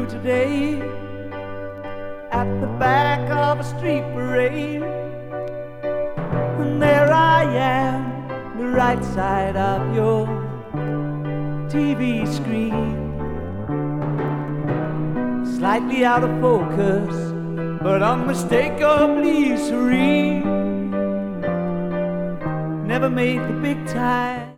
today at the back of a street parade, and there I am, the right side of your TV screen, slightly out of focus, but unmistakably serene. Never made the big time.